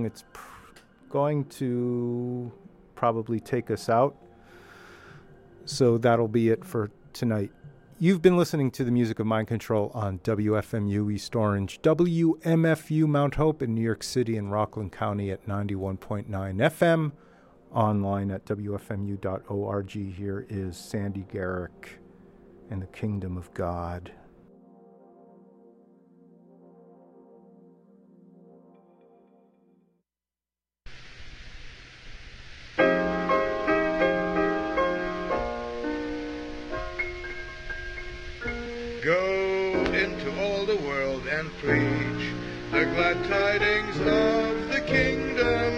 that's going to probably take us out. So that'll be it for tonight. You've been listening to the music of Mind Control on WFMU East Orange, WMFU Mount Hope in New York City and Rockland County at 91.9 FM, online at WFMU.org. Here is Sandy Garrick and the Kingdom of God. And preach the glad tidings of the kingdom.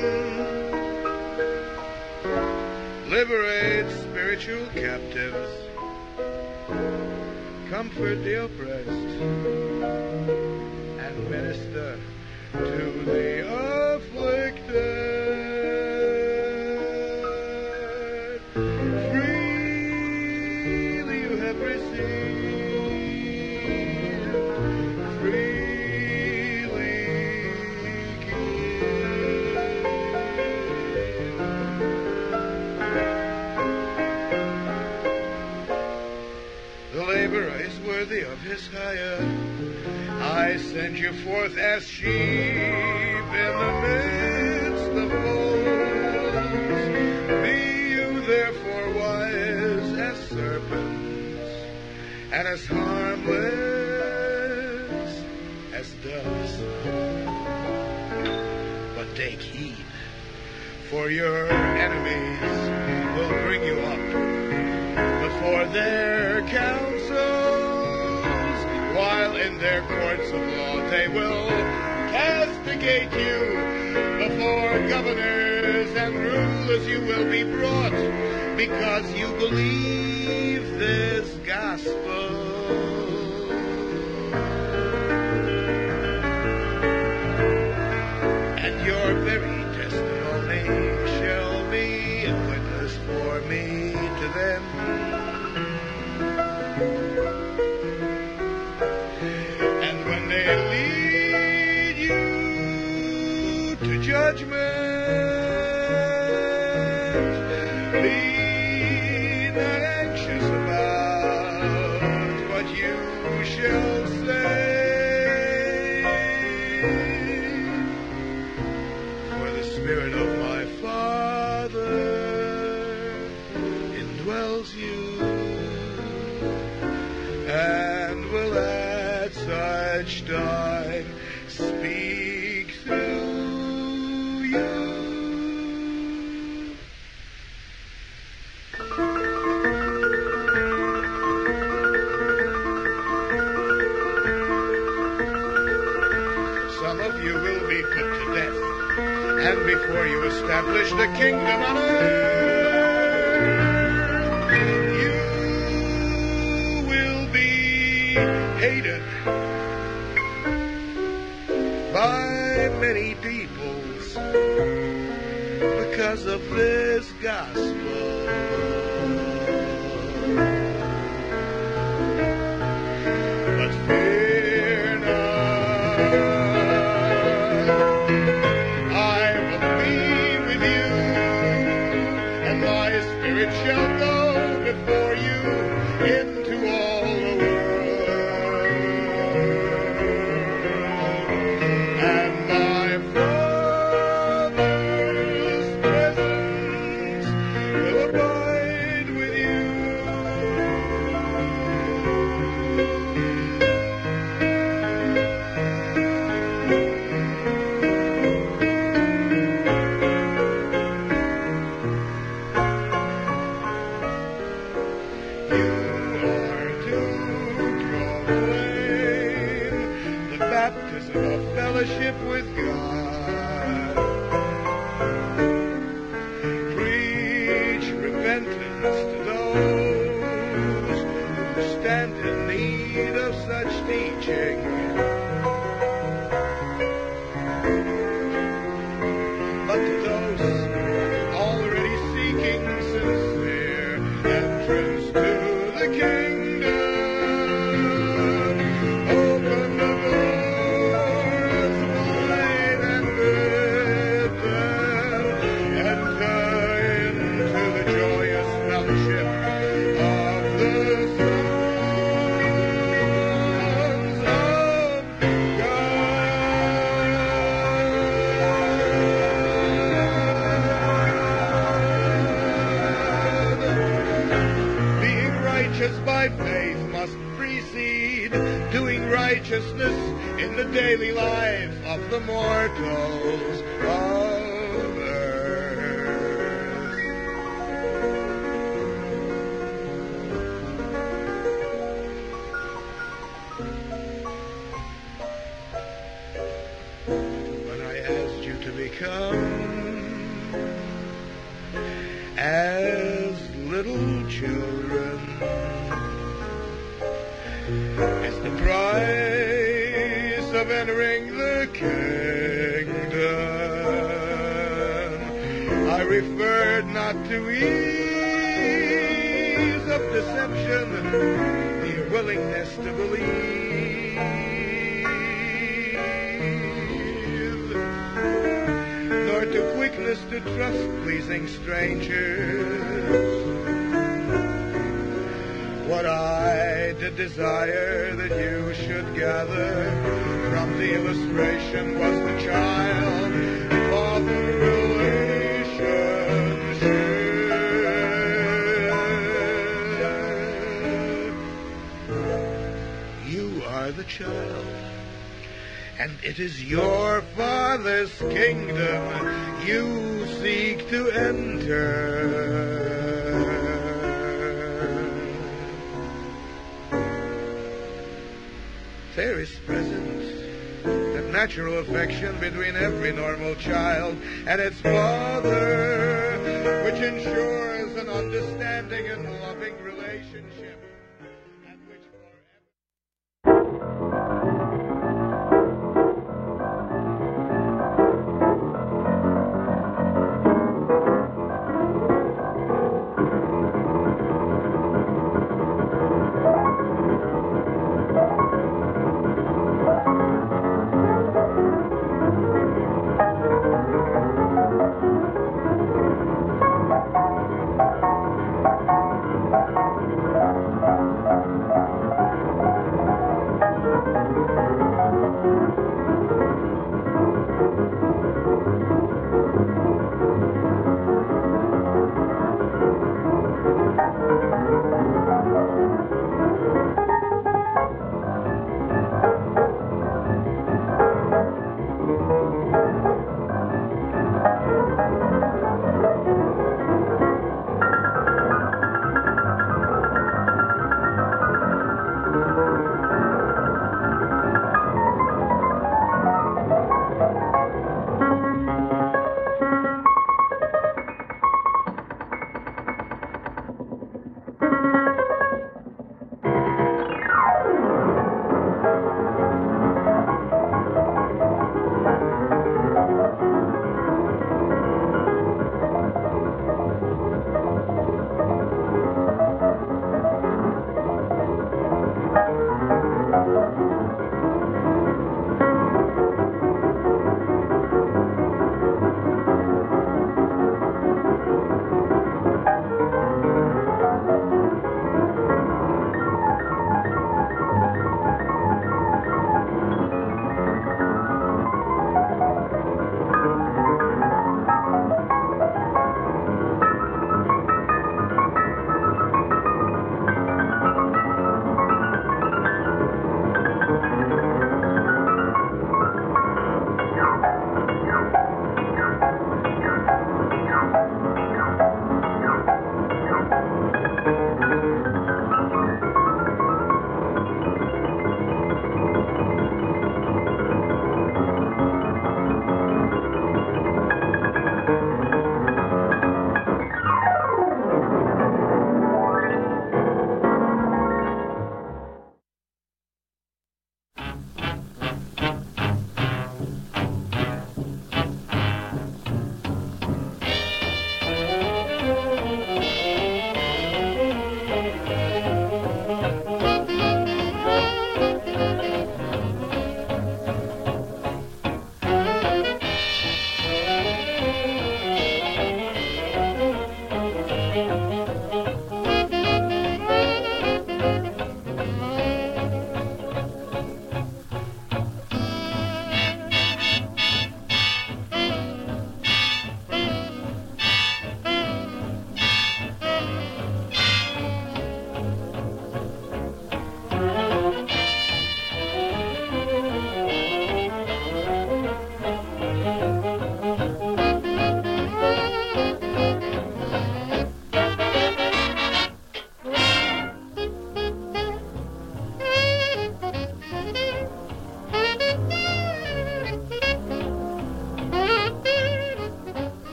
Liberate spiritual captives. Comfort the oppressed. And minister to the afflicted. Freely you have received. Of his hire, I send you forth as sheep in the midst of wolves. Be you therefore wise as serpents and as harmless as doves. But take heed, for your enemies will bring you up before their council. While in their courts of law they will castigate you. Before governors and rulers you will be brought, because you believe this gospel. And your very testimony shall be a witness for me to them. Judgment, be not anxious about what you shall say, for the Spirit of my Father indwells you, and will at such time speak through. And before you establish the kingdom on earth, you will be hated by many peoples because of this gospel. But fear not. It shall go before you into all the world, and my Father's presence will abide righteousness in the daily life of the mortals of earth. When I asked you to become as little children, as the price of entering the kingdom, I referred not to ease of deception, the willingness to believe, nor to quickness to trust pleasing strangers. What I did desire that you should gather from the illustration was the child-father relationship. You are the child, and it is your Father's kingdom you seek to enter. There is present a natural affection between every normal child and its father, which ensures an understanding and loving relationship, and which forever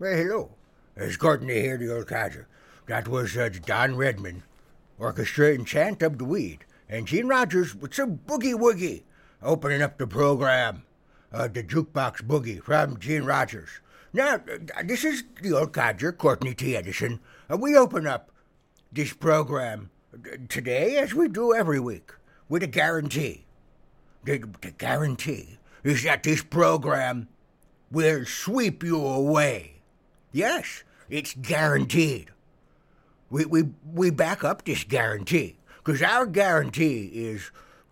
hello. It's Courtney here, the old codger. That was Don Redman, orchestrating Chant of the Weed, and Gene Rogers with some boogie woogie, opening up the program, the Jukebox Boogie from Gene Rogers. Now, this is the old codger, Courtney T. Edison. We open up this program today, as we do every week, with a guarantee. The guarantee is that this program will sweep you away. Yes, it's guaranteed. We back up this guarantee, because our guarantee is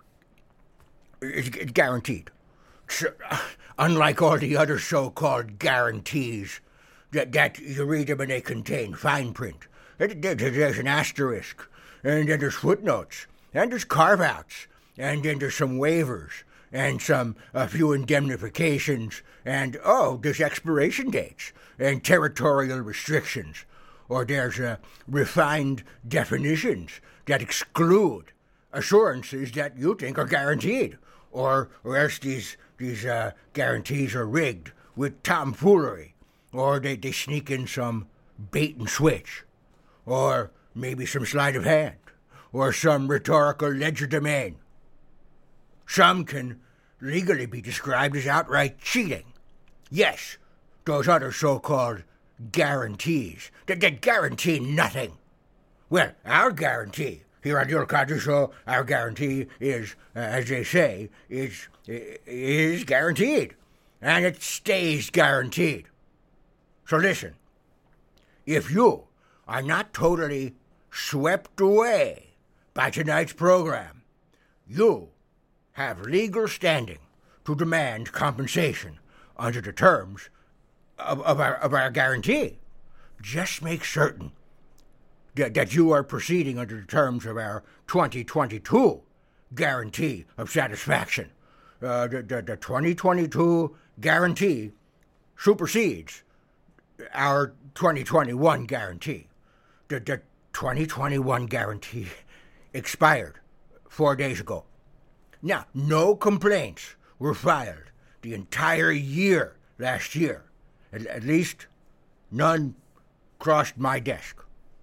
guaranteed. So, unlike all the other so-called guarantees that you read them and they contain fine print. There's an asterisk, and then there's footnotes, and there's carve-outs, and then there's some waivers, and a few indemnifications, and, there's expiration dates, and territorial restrictions, or there's refined definitions that exclude assurances that you think are guaranteed, or else these guarantees are rigged with tomfoolery, or they sneak in some bait and switch, or maybe some sleight of hand, or some rhetorical legerdemain. Some can legally be described as outright cheating. Yes, those other so-called guarantees that guarantee nothing. Well, our guarantee here on the Old Codger Show, our guarantee is, as they say, is guaranteed, and it stays guaranteed. So listen, if you are not totally swept away by tonight's program, you have legal standing to demand compensation under the terms of our guarantee. Just make certain that you are proceeding under the terms of our 2022 guarantee of satisfaction. The 2022 guarantee supersedes our 2021 guarantee. The 2021 guarantee expired 4 days ago. Now, no complaints were filed the entire year last year. At least none crossed my desk.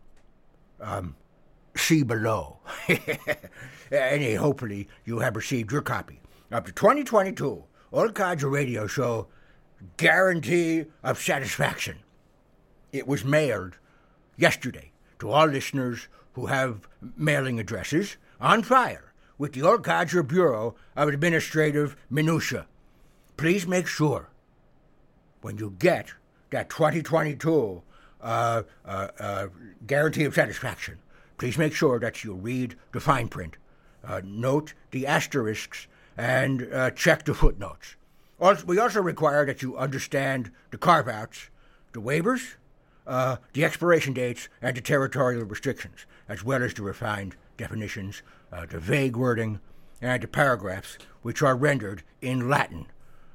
See below. And hopefully you have received your copy of the 2022 Old Codger Radio Show Guarantee of Satisfaction. It was mailed yesterday to all listeners who have mailing addresses on file with the Old Codger Bureau of Administrative Minutia. Please make sure when you get that 2022 Guarantee of Satisfaction, please make sure that you read the fine print, note the asterisks, and check the footnotes. We also require that you understand the carve-outs, the waivers, the expiration dates, and the territorial restrictions, as well as the refined definitions, the vague wording, and the paragraphs, which are rendered in Latin.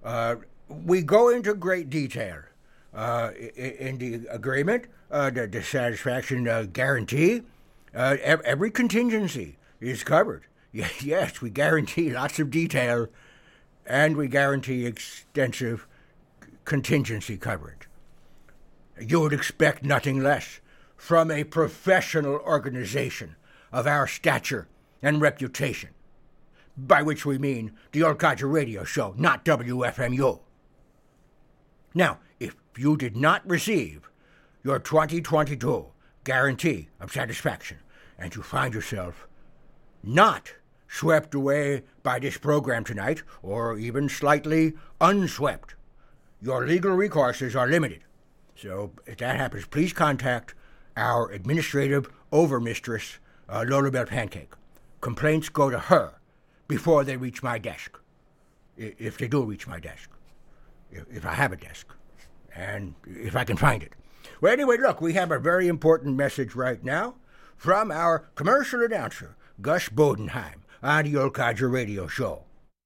We go into great detail in the agreement, the satisfaction guarantee. Every contingency is covered. Yes, we guarantee lots of detail, and we guarantee extensive contingency coverage. You would expect nothing less from a professional organization of our stature and reputation, by which we mean the Old Codger Radio Show, not WFMU. Now, if you did not receive your 2022 Guarantee of Satisfaction, and you find yourself not swept away by this program tonight, or even slightly unswept, your legal recourses are limited. So if that happens, please contact our administrative overmistress, Lola Bell Pancake. Complaints go to her before they reach my desk, if they do reach my desk, if I have a desk, and if I can find it. Well, anyway, look, we have a very important message right now from our commercial announcer, Gus Bodenheim, on the Old Codger Radio Show.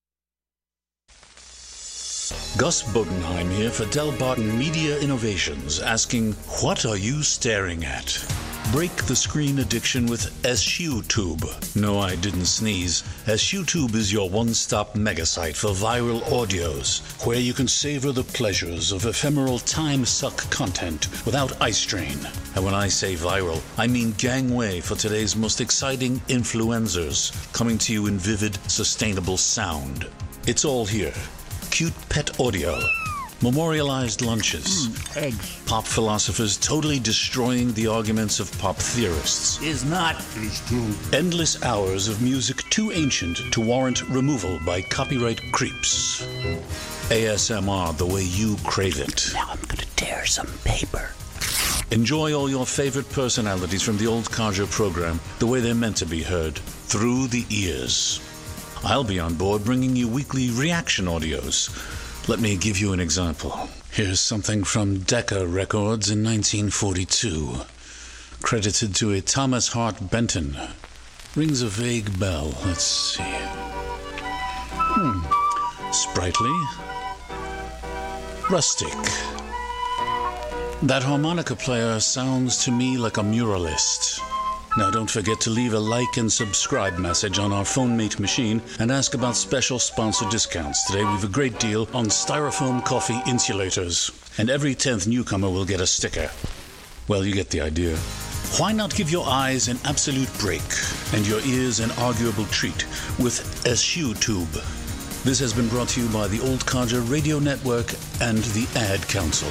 Gus Bodenheim here for Del Barton Media Innovations, asking, what are you staring at? Break the screen addiction with SUTube. No, I didn't sneeze. SUTube is your one-stop megasite for viral audios, where you can savor the pleasures of ephemeral time-suck content without eye strain. And when I say viral, I mean gangway for today's most exciting influencers, coming to you in vivid, sustainable sound. It's all here. Cute pet audio. Memorialized lunches. Eggs. Pop philosophers totally destroying the arguments of pop theorists. Is not. Is true. Endless hours of music too ancient to warrant removal by copyright creeps. ASMR the way you crave it. Now I'm gonna tear some paper. Enjoy all your favorite personalities from the old Kaja program the way they're meant to be heard, through the ears. I'll be on board bringing you weekly reaction audios. Let me give you an example. Here's something from Decca Records in 1942, credited to a Thomas Hart Benton. Rings a vague bell. Let's see. Sprightly. Rustic. That harmonica player sounds to me like a muralist. Now don't forget to leave a like and subscribe message on our PhoneMate machine and ask about special sponsor discounts. Today we've a great deal on styrofoam coffee insulators. And every 10th newcomer will get a sticker. Well, you get the idea. Why not give your eyes an absolute break and your ears an arguable treat with SUTube? This has been brought to you by the Old Codger Radio Network and the Ad Council.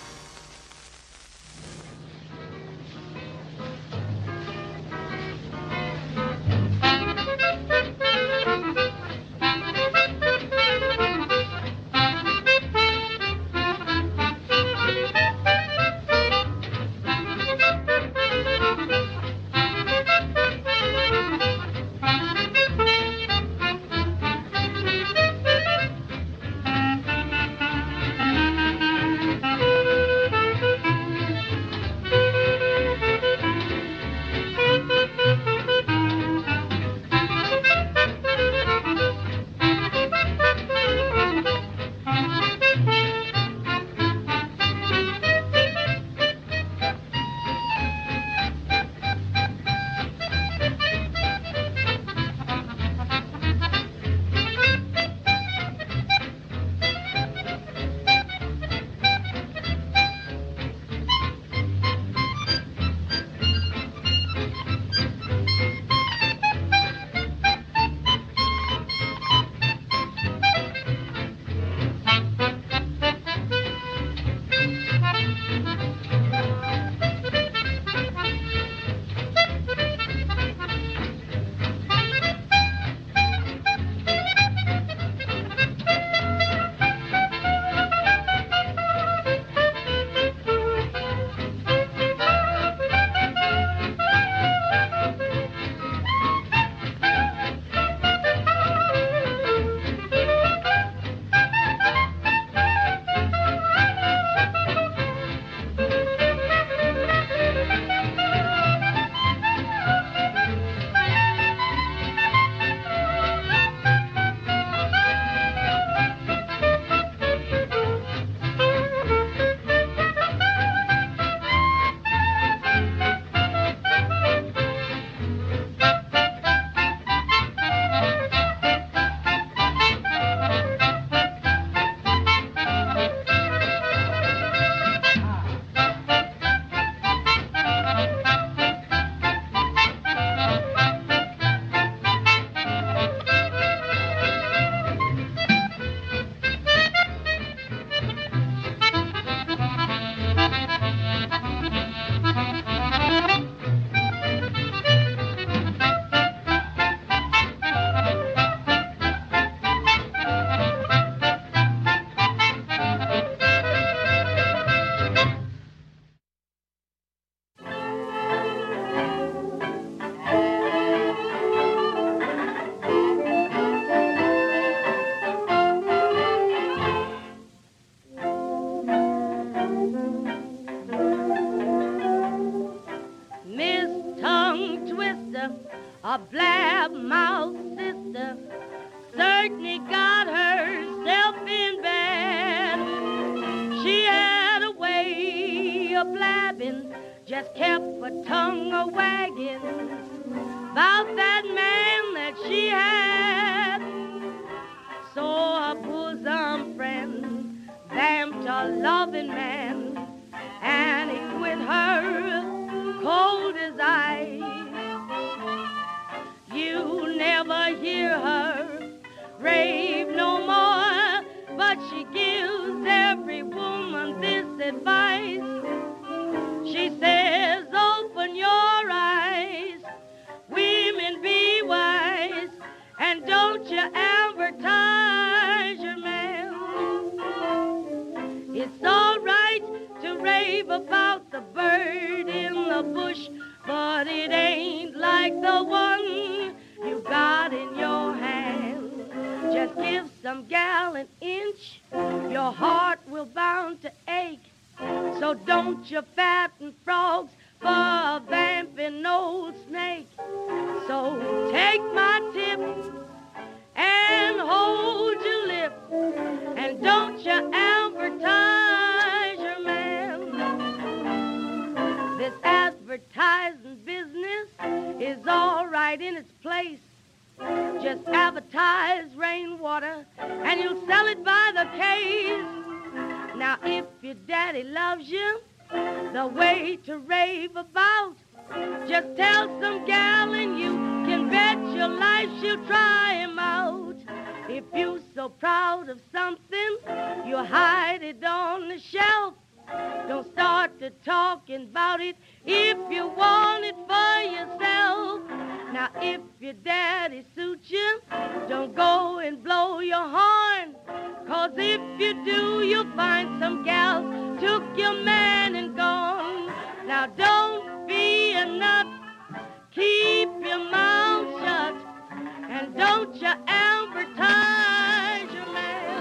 A blab-mouthed sister certainly got herself in bad. She had a way of blabbing just kept her tongue a-wagging about that man that she had. So her bosom friend vamped a loving man, and he with her cold as ice. You never hear her rave no more, but she gives every woman this advice. She says, open your eyes, women be wise, and don't you advertise your man. It's all right to rave about the bird in the bush, but it ain't like the one you got in your hand. Just give some gal an inch, your heart will bound to ache. So don't you fatten frogs for a vamping old snake. So take my tip and hold your lip, and don't you advertise your man. This advertising business is all right in its place. Just advertise rainwater and you'll sell it by the case. Now if your daddy loves you, the way to rave about, just tell some gal and you can bet your life she'll try him out. If you're so proud of something, you hide it on the shelf. Don't start to talking about it if you want it for yourself. Now if your daddy suits you, don't go and blow your horn, 'cause if you do, you'll find some gals took your man and gone. Now don't be a nut, keep your mouth shut, and don't you advertise your man.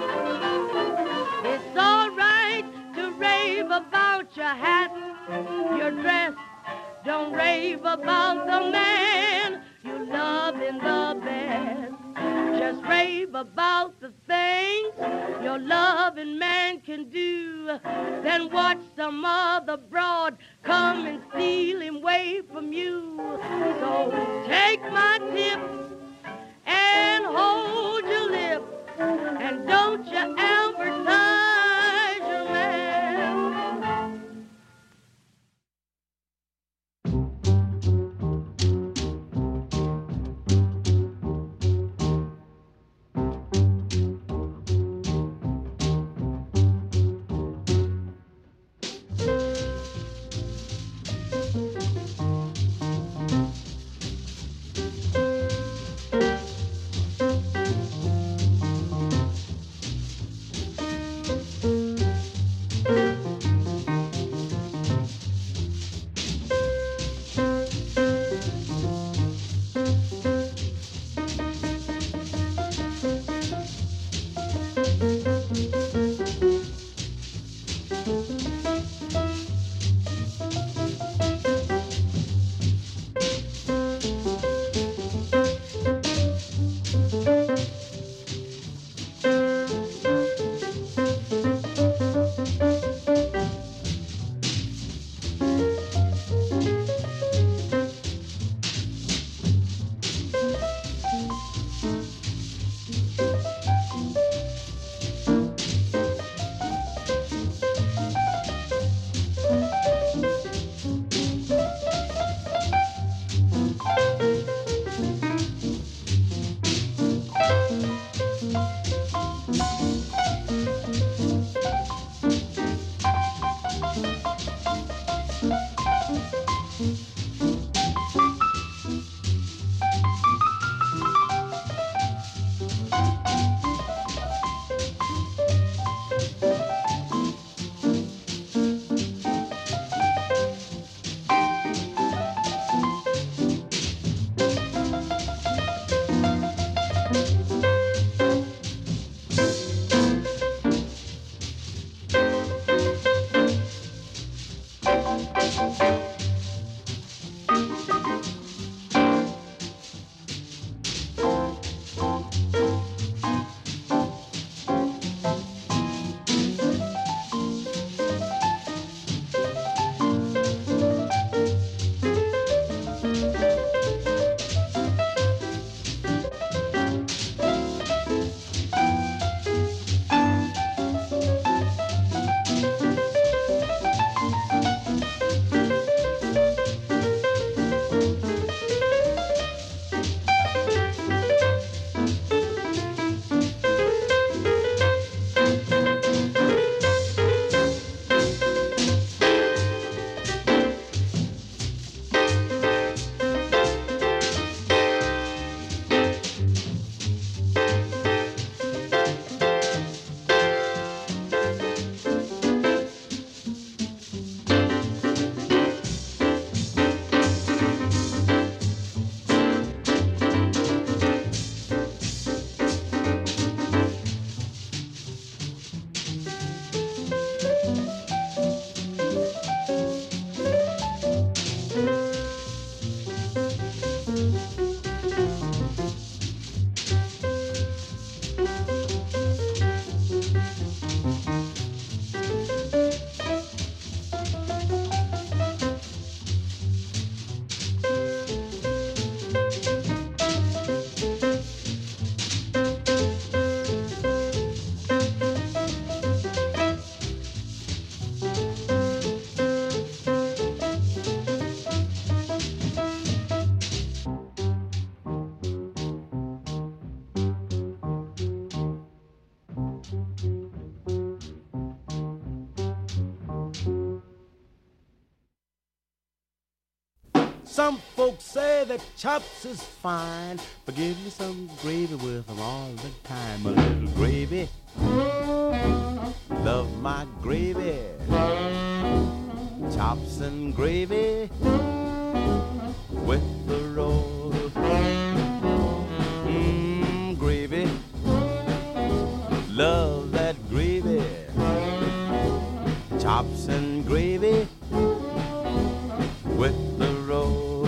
It's all right to rave about your hat, your dress. Don't rave about the man you love in the best. Just rave about the things your loving man can do. Then watch some other broad come and steal him away from you. So take my tip and hold your lip, and don't you advertise your man. Some folks say that chops is fine, but give me some gravy with them all the time. A little gravy, love my gravy. Chops and gravy with the roll. Gravy, love that gravy. Chops and gravy with the roll.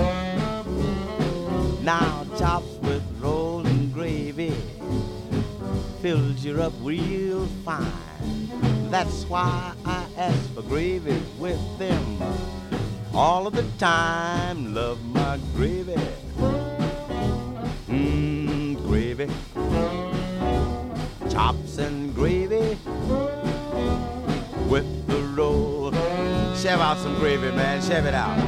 Now chops with roll and gravy fills you up real fine. That's why I ask for gravy with them all of the time. Love my gravy. Gravy. Chops and gravy with the roll. Shove out some gravy, man. Shove it out.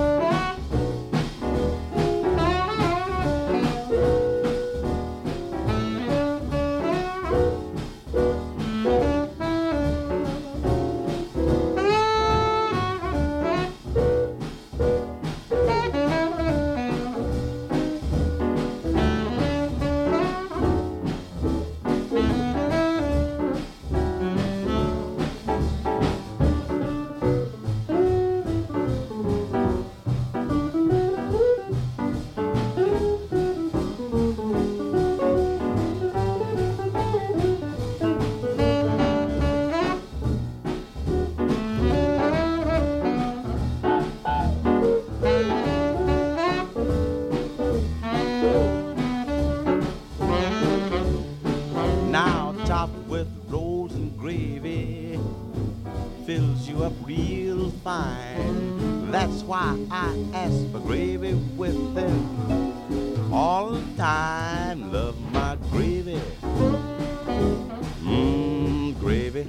Fills you up real fine. That's why I ask for gravy with them all the time. Love my gravy. Gravy.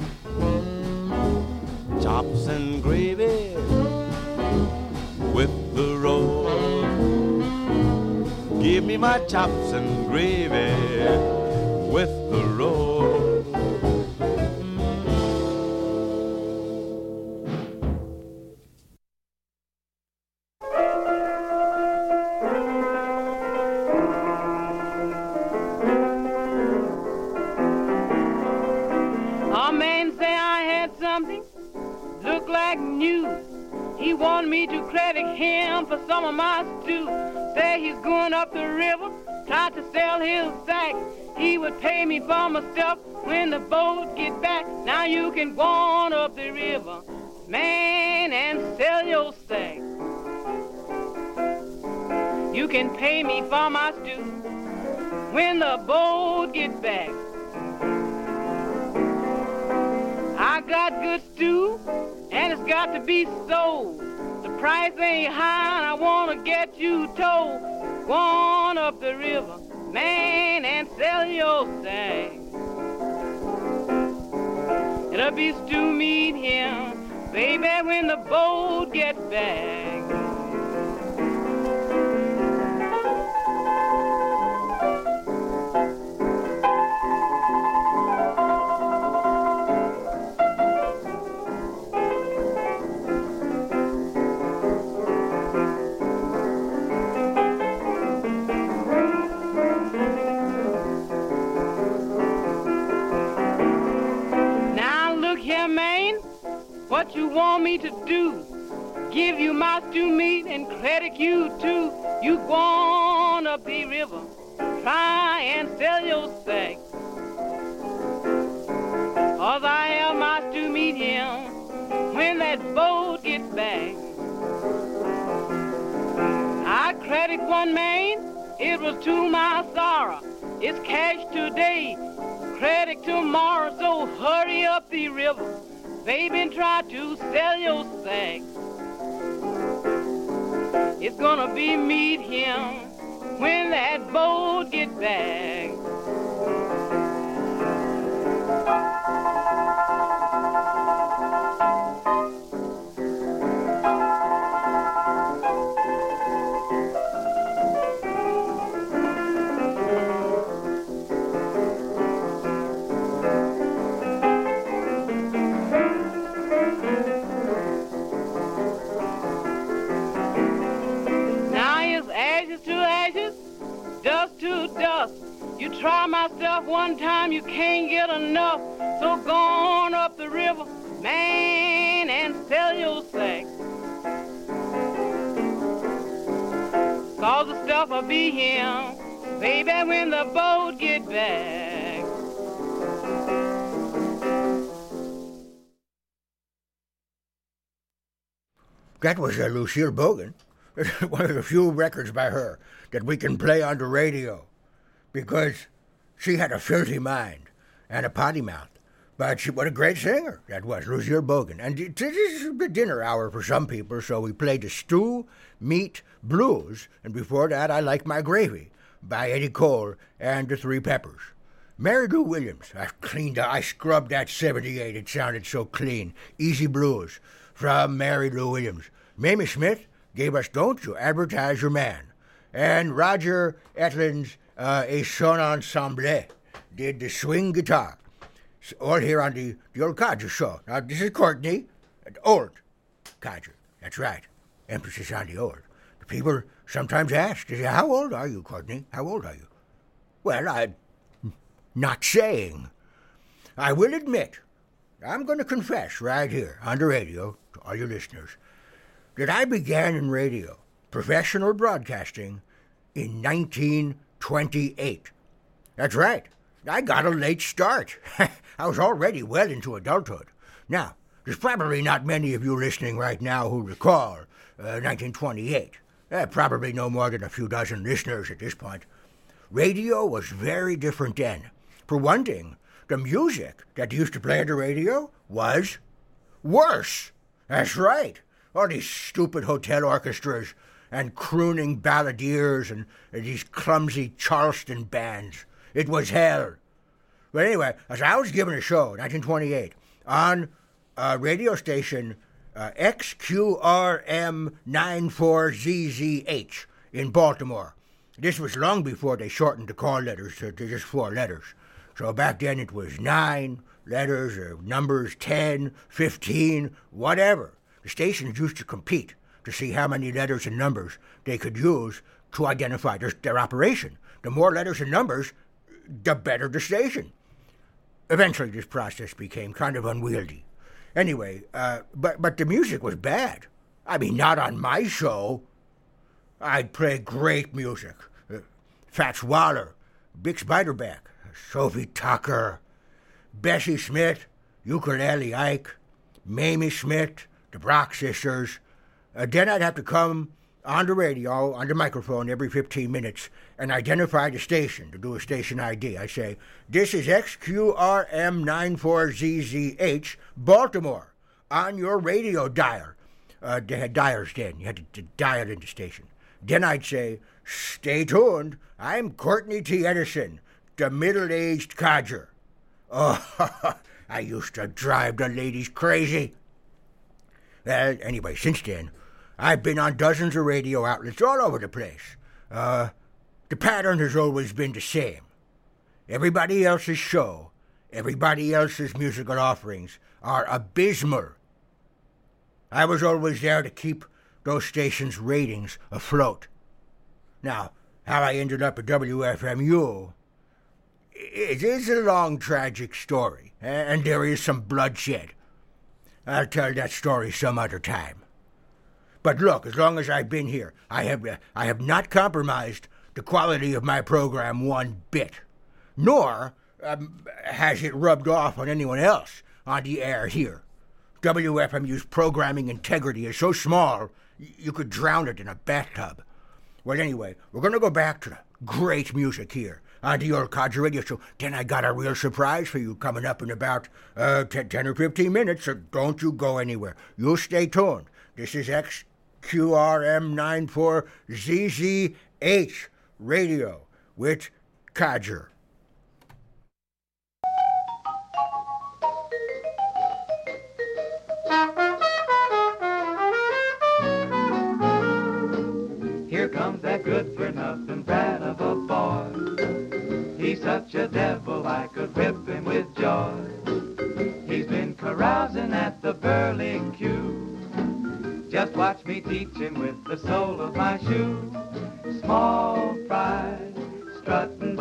Chops and gravy with the roll. Give me my chops and gravy with the roll. For some of my stew, say he's going up the river, tried to sell his sack. He would pay me for my stuff when the boat get back. Now you can go on up the river, man, and sell your sack. You can pay me for my stew when the boat get back. I got good stew, and it's got to be sold. The price ain't high, and I want to get you told. Go on up the river, man, and sell your sack. It'll be stew meat here, baby, when the boat gets back. What you want me to do? Give you my stew meat and credit you too. You go on up the river, try and sell your sack. 'Cause I have my stew meat here when that boat gets back. I credit one man, it was to my sorrow. It's cash today, credit tomorrow, so hurry up the river, baby, and try to sell your sack. It's gonna be meet him when that boat gets back. dust. You try my stuff one time, you can't get enough. So go on up the river, man, and sell your sack. Cause the stuff will be here, baby, when the boat get back. That was Lucille Bogan. One of the few records by her that we can play on the radio, because she had a filthy mind and a potty mouth. But she was a great singer, that was Lucille Bogan. And this is the dinner hour for some people, so we played the Stew Meat Blues, and before that, I Like My Gravy by Eddie Cole and the Three Peppers. Mary Lou Williams, I scrubbed that 78, it sounded so clean. Easy Blues from Mary Lou Williams. Mamie Smith gave us Don't You Advertise Your Man. And Roger Etlin's A Son Ensemble did the swing guitar. All here on the old Codger show. Now, this is Courtney, old Codger. That's right. Emphasis on the old. The people sometimes ask, they say, how old are you, Courtney? How old are you? Well, I'm not saying. I will admit, I'm going to confess right here on the radio to all your listeners that I began in radio, professional broadcasting, in 1928. That's right. I got a late start. I was already well into adulthood. Now, there's probably not many of you listening right now who recall 1928. Probably no more than a few dozen listeners at this point. Radio was very different then. For one thing, the music that used to play on the radio was worse. That's right. All these stupid hotel orchestras and crooning balladeers and these clumsy Charleston bands. It was hell. But anyway, as I was giving a show in 1928 on a radio station XQRM 94ZZH in Baltimore. This was long before they shortened the call letters to just 4 letters. So back then it was 9 letters or numbers, 10, 15, whatever. The stations used to compete to see how many letters and numbers they could use to identify their operation. The more letters and numbers, the better the station. Eventually this process became kind of unwieldy. Anyway, but the music was bad. I mean, not on my show. I'd play great music. Fats Waller, Bix Beiderbecke, Sophie Tucker, Bessie Smith, Ukulele Ike, Mamie Smith, the Brock Sisters. Then I'd have to come on the radio, on the microphone every 15 minutes and identify the station to do a station ID. I say, this is XQRM94ZZH, Baltimore, on your radio dial. They had dials then. You had to dial in the station. Then I'd say, stay tuned. I'm Courtney T. Edison, the middle-aged codger. Oh, I used to drive the ladies crazy. Well, anyway, since then, I've been on dozens of radio outlets all over the place. The pattern has always been the same. Everybody else's show, everybody else's musical offerings are abysmal. I was always there to keep those stations' ratings afloat. Now, how I ended up at WFMU, it is a long, tragic story, and there is some bloodshed. I'll tell that story some other time. But look, as long as I've been here, I have not compromised the quality of my program one bit, nor has it rubbed off on anyone else on the air here. WFMU's programming integrity is so small, you could drown it in a bathtub. Well, anyway, we're going to go back to the great music here on the old Codger Radio Show. Then I got a real surprise for you coming up in about 10 or 15 minutes, so don't you go anywhere. You stay tuned. This is XQRM94ZZH Radio with Codger. Here comes that good-for-nothing brat of a boy. He's such a devil I could whip him with joy. He's been carousing at the Burlingame. Just watch me teach him with the sole of my shoe. Small fry, strutting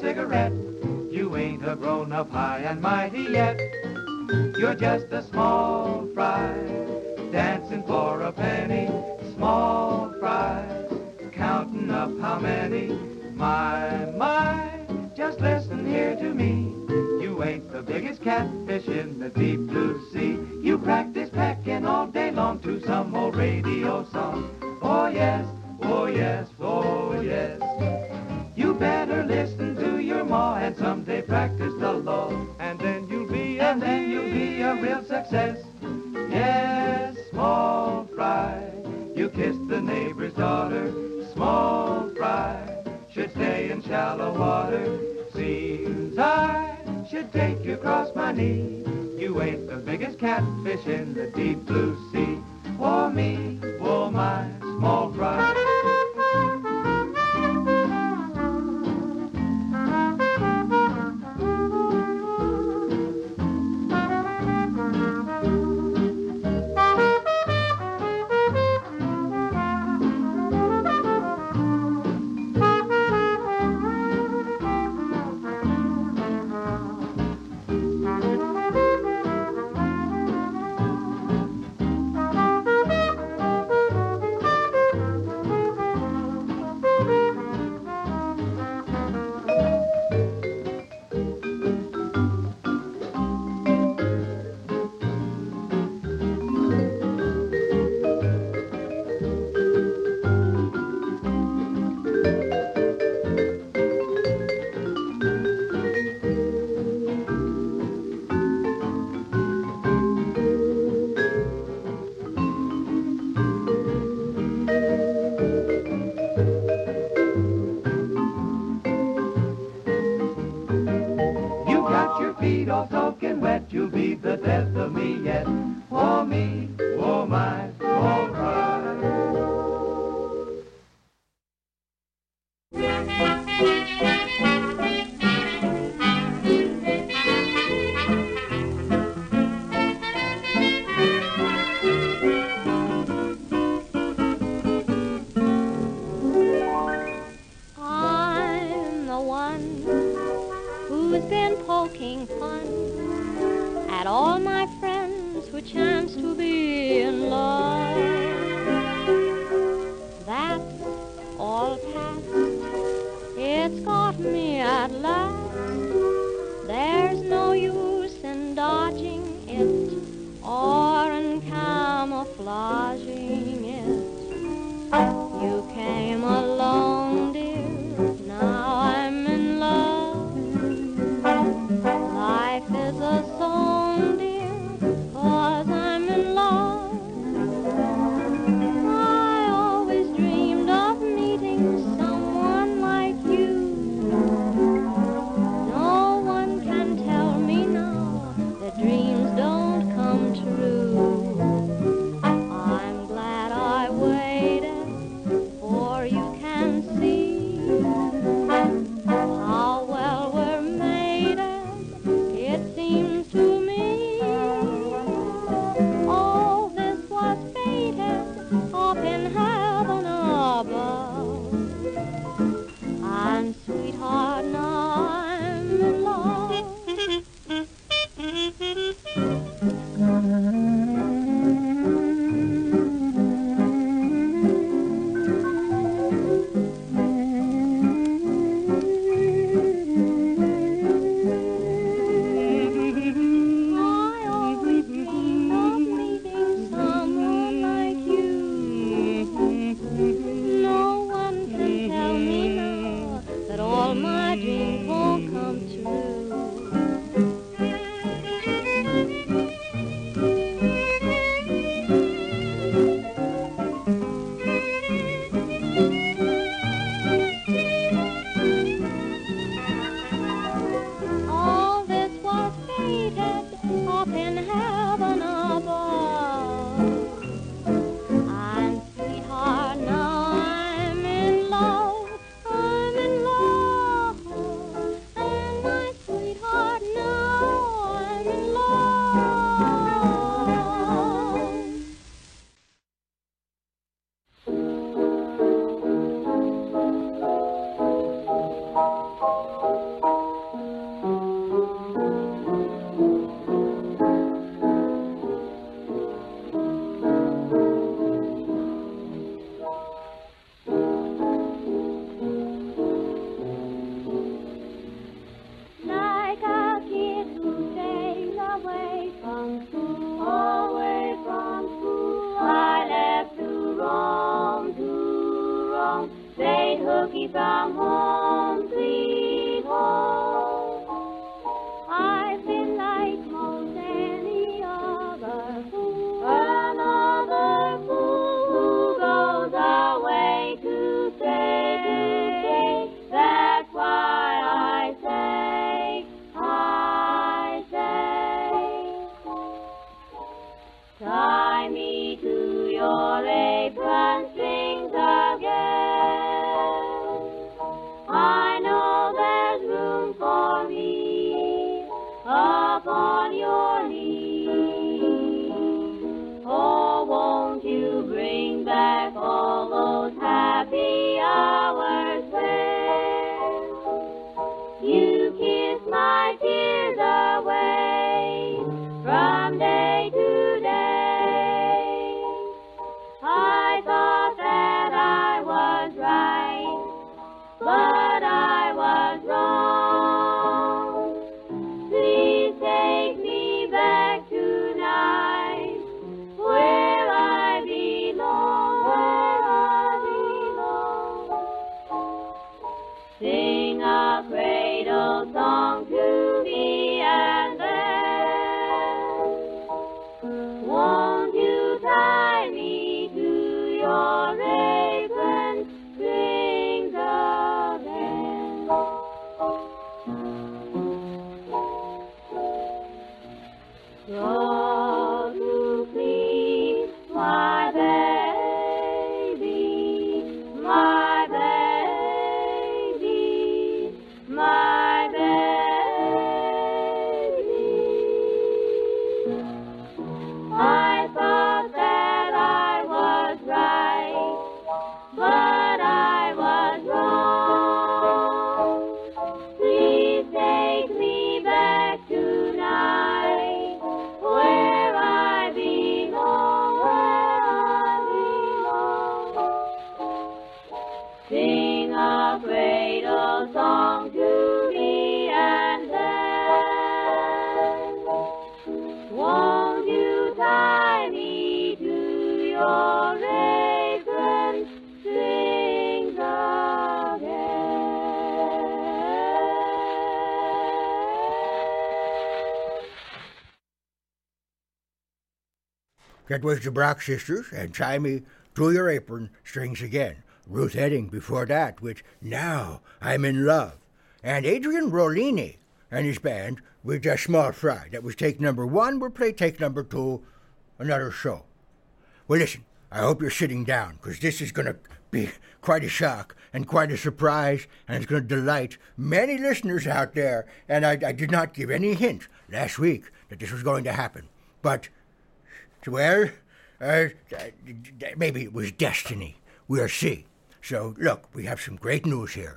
cigarette. You ain't a grown-up high and mighty yet. You're just a small fry, dancing for a penny. Small fry, counting up how many. My, just listen here to me. You ain't the biggest catfish in the deep blue sea. You practice pecking all day long to some old radio song. Oh yes, oh yes, oh yes. You better listen to your ma and someday practice the law. And then you'll be a real success. Yes, small fry. You kiss the neighbor's daughter. Small fry should stay in shallow water. Seems I should take you across my knee. You ain't the biggest catfish in the deep blue sea. For me, oh my, small fry. Feet all soaking wet, you'll be the death of me yet. For me, oh my, small fry. I'm the one who's been poking fun at all my friends who chance to be in love. That's all past, it's got me at last. There's no use in dodging it or in camouflaging it. You came along, dear, now I'm in love. Life is a song, dear, 'cause I'm in love. I always dreamed of meeting someone like you. No one can tell me now that dreams don't come true. I'm glad I waited, for you can see how well we're mated. It seems to me all this was fated up in heaven above. And sweetheart, now I'm in love. I always dreamed of meeting someone like you. No one can tell me now that all my dreams won't come true. All this was fated up in heaven above. And sweetheart, now I'm in love. I'm in love. And my sweetheart, now I'm in love. from school, away from school. I left to roam, St. Hooky from home, sweet home. I've been like most any other fool, another fool who goes away to stay. That's why I say, tie me to your apron strings again. I know there's room for me upon your knee. Oh, won't you bring back all those happy hours when you kiss my tears away from day to day? I thought that I was right, but I was wrong. Please take me back tonight, where I belong, Sing a cradle song to me and then won't you tie me to your apron strings again? Go to sleep, my baby, my baby, my baby. I thought that I was right, but I was wrong. Please take me back tonight, where I belong, Sing a cradle song to me and then won't you tie me to your apron strings again? That was the Brock Sisters and Tie Me to Your Apron Strings Again. Ruth Edding before that with Now I'm in Love. And Adrian Rollini and his band with Small Fry. That was take number 1. We'll play take number 2 another show. Well, listen, I hope you're sitting down, because this is going to be quite a shock and quite a surprise, and it's going to delight many listeners out there. And I did not give any hint last week that this was going to happen. But, well, maybe it was destiny. We'll see. So, look, we have some great news here.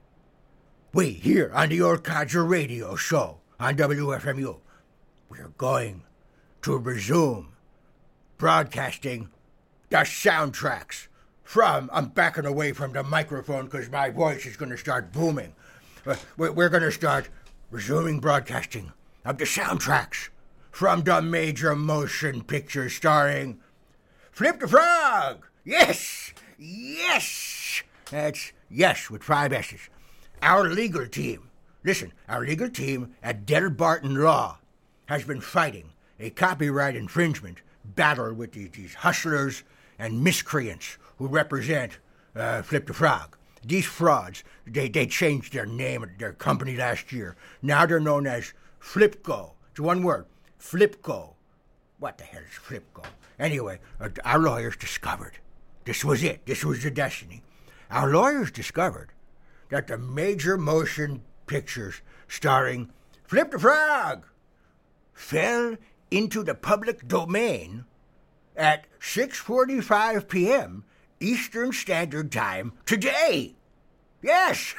We, here on the Old Codger Radio Show on WFMU, we are going to resume broadcasting the soundtracks from, I'm backing away from the microphone because my voice is going to start booming. We're going to start resuming broadcasting of the soundtracks from the major motion pictures starring Flip the Frog. Yes, yes. That's yes with 5 S's. Our legal team, listen, our legal team at Del Barton Law has been fighting a copyright infringement battle with these hustlers and miscreants who represent Flip the Frog. These frauds, they changed their name of their company last year. Now they're known as Flipco. It's one word, Flipco. What the hell is Flipco? Anyway, our lawyers discovered, this was it, this was the destiny. Our lawyers discovered that the major motion pictures starring Flip the Frog fell into the public domain at 6:45 p.m. Eastern Standard Time today. Yes!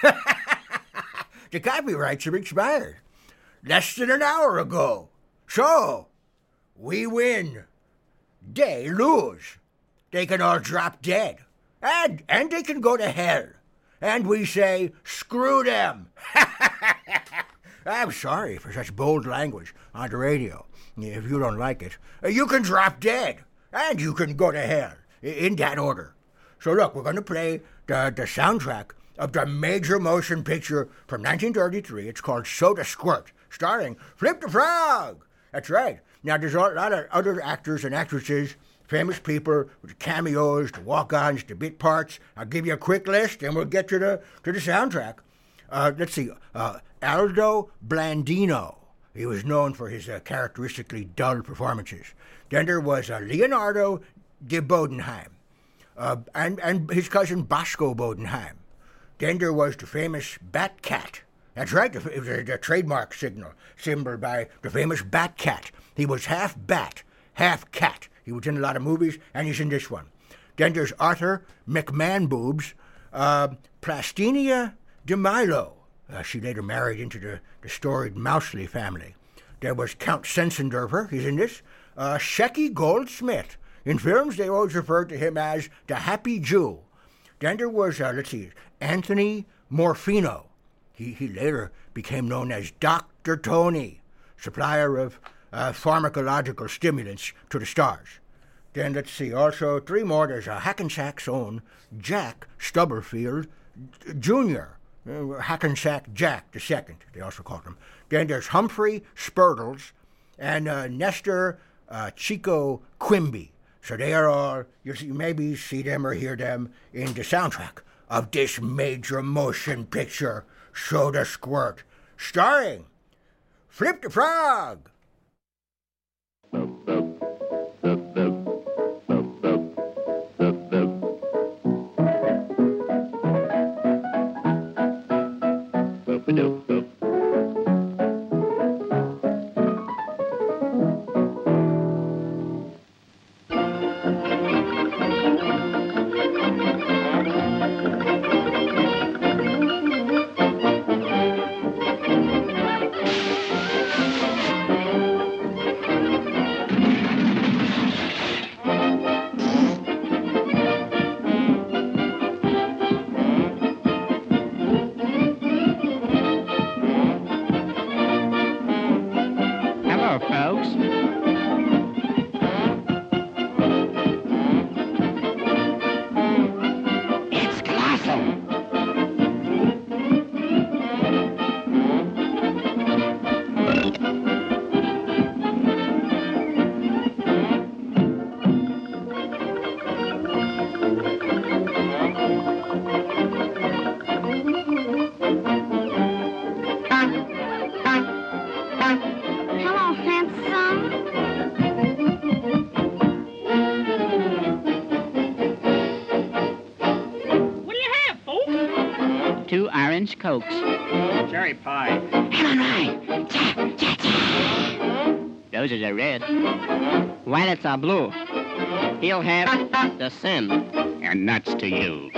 The copyrights have expired less than an hour ago. So, we win. They lose. They can all drop dead. And they can go to hell. And we say, screw them. I'm sorry for such bold language on the radio. If you don't like it, you can drop dead, and you can go to hell, in that order. So look, we're going to play the soundtrack of the major motion picture from 1933. It's called Soda Squirt, starring Flip the Frog. That's right. Now, there's a lot of other actors and actresses, famous people with cameos, the walk-ons, the bit parts. I'll give you a quick list, and we'll get to the soundtrack. Let's see. Aldo Blandino. He was known for his characteristically dull performances. Then there was Leonardo de Bodenheim, and his cousin Bosco Bodenheim. Then there was the famous Bat Cat. That's right, it was the trademark symbol by the famous Bat Cat. He was half bat, half cat. He was in a lot of movies, and he's in this one. Then there's Arthur McMahon-Boobs, Plastinia de Milo. She later married into the storied Mousley family. There was Count Sensendorfer, he's in this. Shecky Goldsmith. In films, they always referred to him as the Happy Jew. Then there was, Anthony Morfino. He later became known as Dr. Tony, supplier of pharmacological stimulants to the stars. Then let's see, also three more. There's Hackensack's own Jack Stubberfield Jr., Hackensack Jack II, they also called him. Then there's Humphrey Spurtles and Nestor Chico Quimby. So they are all, you maybe see them or hear them in the soundtrack of this major motion picture, Soda Squirt, starring Flip the Frog. Cokes. Cherry pie. Come on, Rye. Cha, cha, cha. Those are red. Violets are blue. He'll have the sin. And nuts to you.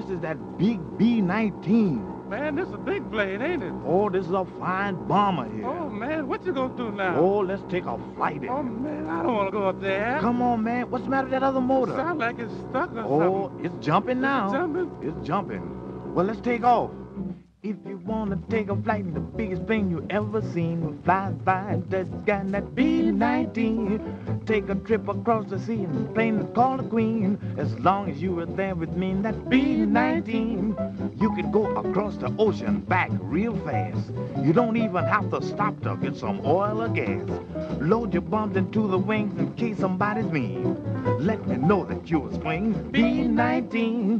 this is that big B-19. Man, this is a big blade, ain't it? Oh, this is a fine bomber here. Oh, man, what you gonna do now? Oh, let's take a flight in. Oh, man, I don't want to go up there. Come on, man. What's the matter with that other motor? Sound like it's stuck or Oh, something. it's jumping now. It's jumping? It's jumping. Well, let's take off. If you want to take a flight in the biggest plane you ever seen, fly by the sky in that B-19. Take a trip across the sea in the plane that's called the Queen. As long as you were there with me in that B-19, you could go across the ocean back real fast. You don't even have to stop to get some oil or gas. Load your bombs into the wings in case somebody's mean. Let me know that you're a swing B-19.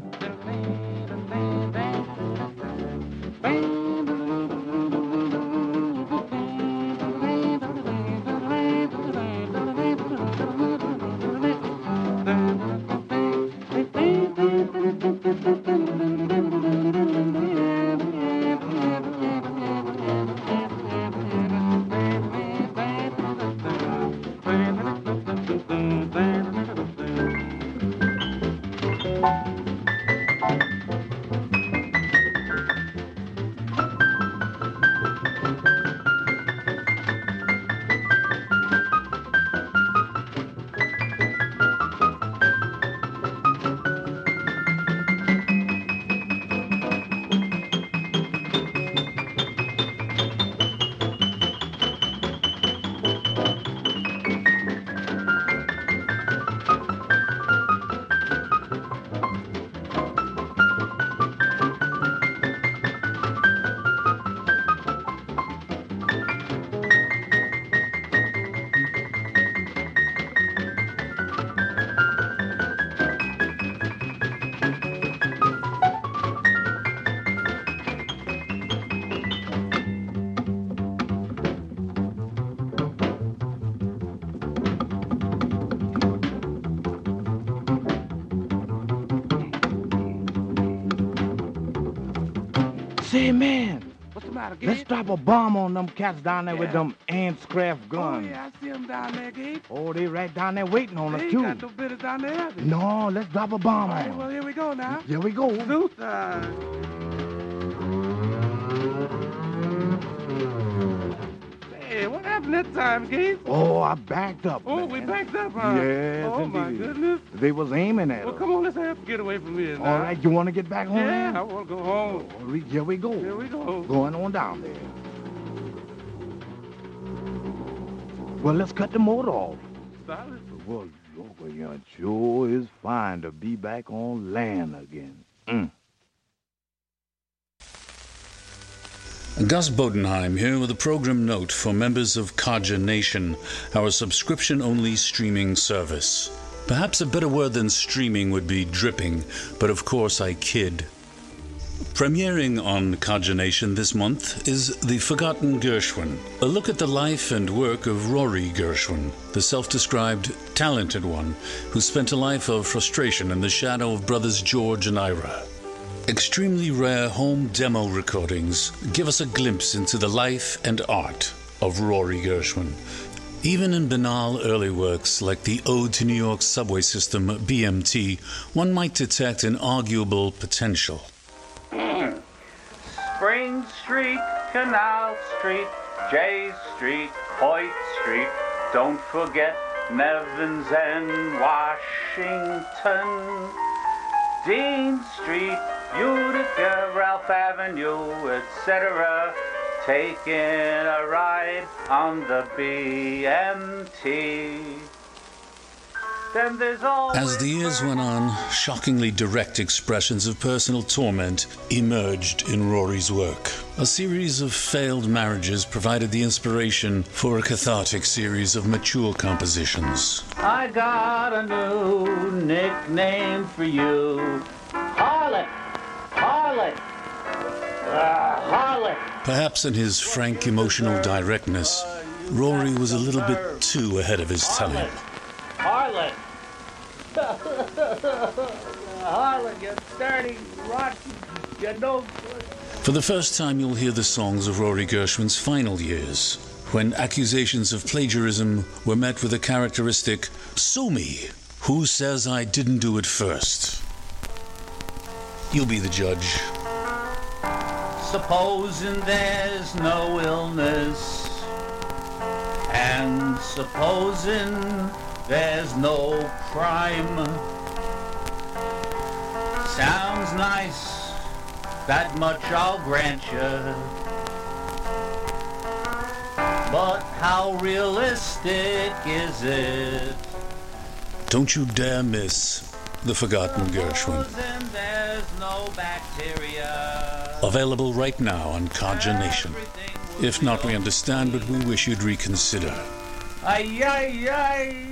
Say, man. What's the matter, Gabe? Let's drop a bomb on them cats down there with them Ants-Craft guns. Oh, yeah, I see them down there, Gabe. Oh, they right down there waiting on us, They too. ain't got no business down there, have they? No, let's drop a bomb All on right, them. well, here we go now. Here we go. Salute time. Hey, what happened that time, Gabe? Oh, I backed up, Oh, man. we backed up, huh? Yes, Oh, my indeed. goodness. They was aiming at Well, us. come on, let's have to get away from here now. All right, you want to get back home? Yeah, I now? want to go home. Here we go. Here we go. Going on down there. Well, let's cut the motor off. Solid. Well, yeah, it sure is fine to be back on land again. Gus Bodenheim here with a program note for members of Kaja Nation, our subscription-only streaming service. Perhaps a better word than streaming would be dripping, but of course I kid. Premiering on Kaja Nation this month is The Forgotten Gershwin, a look at the life and work of Rory Gershwin, the self-described talented one who spent a life of frustration in the shadow of brothers George and Ira. Extremely rare home demo recordings give us a glimpse into the life and art of Rory Gershwin. Even in banal early works like the Ode to New York Subway System, BMT, one might detect an arguable potential. Spring Street, Canal Street, J Street, Hoyt Street. Don't forget Nevins and Washington. Dean Street, Utica, Ralph Avenue, etc. Taking a ride on the BMT. Then there's always As the years went on, shockingly direct expressions of personal torment emerged in Rory's work. A series of failed marriages provided the inspiration for a cathartic series of mature compositions. I got a new nickname for you. Harlot! Harlot! Harlot! Perhaps in his frank emotional directness, Rory was a little bit too ahead of his time. Harlot! Harlot, you dirty, rotten, you no good. For the first time, you'll hear the songs of Rory Gershwin's final years, when accusations of plagiarism were met with a characteristic, "Sue me, who says I didn't do it first?" You be the judge. Supposing there's no illness, and supposing there's no crime. Sounds nice, that much I'll grant you. But how realistic is it? Don't you dare miss The Forgotten Gershwin. Supposing there's no bacteria. Available right now on Kaja Nation. If not, we understand, but we wish you'd reconsider. Ay, ay, ay.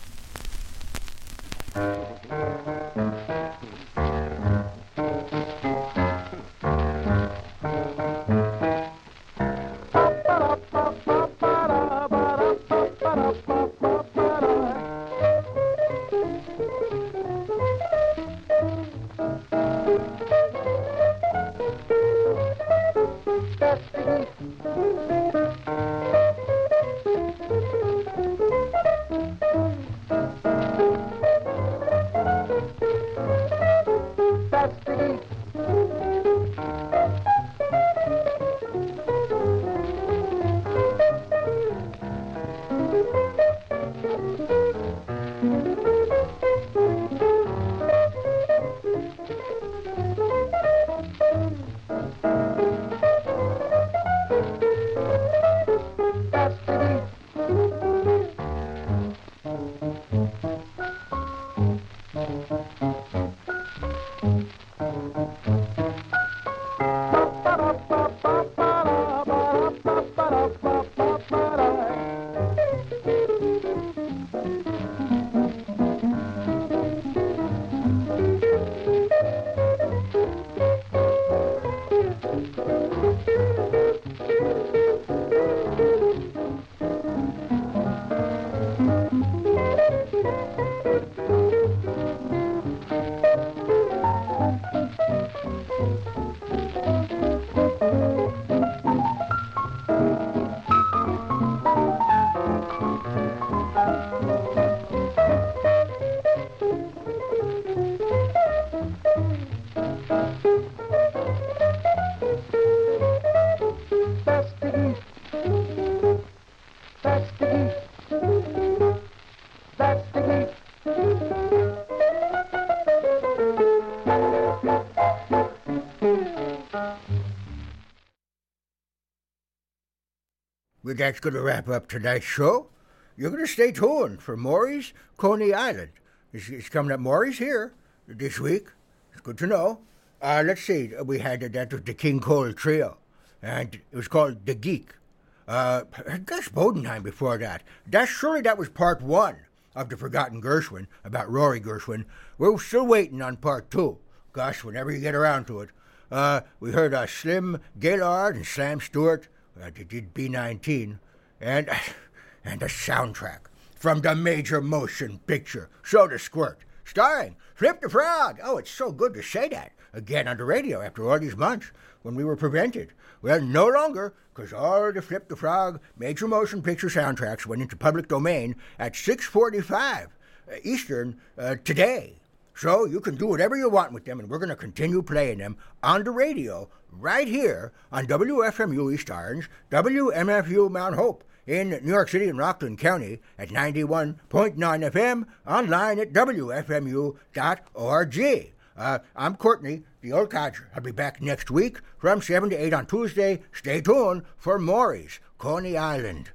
Well, that's going to wrap up tonight's show. You're going to stay tuned for Maury's Coney Island. It's coming up. Maury's here this week. It's good to know. Let's see. We had that was the King Cole Trio, and it was called The Geek. Gus Bodenheim before that. Surely that was part one of The Forgotten Gershwin, about Rory Gershwin. We're still waiting on part two. Gus, whenever you get around to it. We heard Slim Gaillard and Sam Stewart. They did B-19, and a soundtrack from the major motion picture, Soda Squirt, starring Flip the Frog. Oh, it's so good to say that again on the radio after all these months when we were prevented. Well, no longer, because all the Flip the Frog major motion picture soundtracks went into public domain at 6:45 Eastern today. So you can do whatever you want with them, and we're going to continue playing them on the radio right here on WFMU East Orange, WMFU Mount Hope in New York City and Rockland County at 91.9 FM, online at WFMU.org. I'm Courtney, the old codger. I'll be back next week from 7 to 8 on Tuesday. Stay tuned for Maury's Coney Island.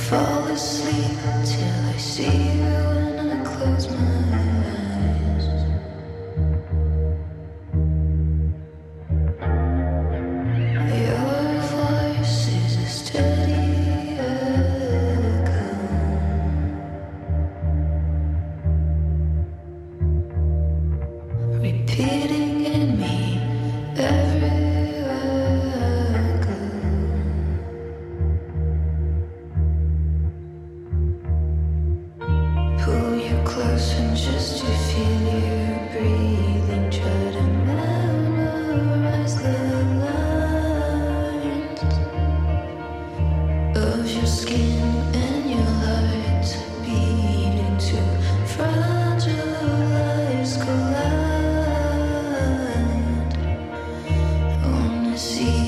fall asleep till I see you when I close my eyes. Your voice is a steady echo, repeating in me everywhere I go. Pull you closer just to feel your breathing. Try to memorize the lines of your skin and your heart beating to fragile lives collide. I wanna see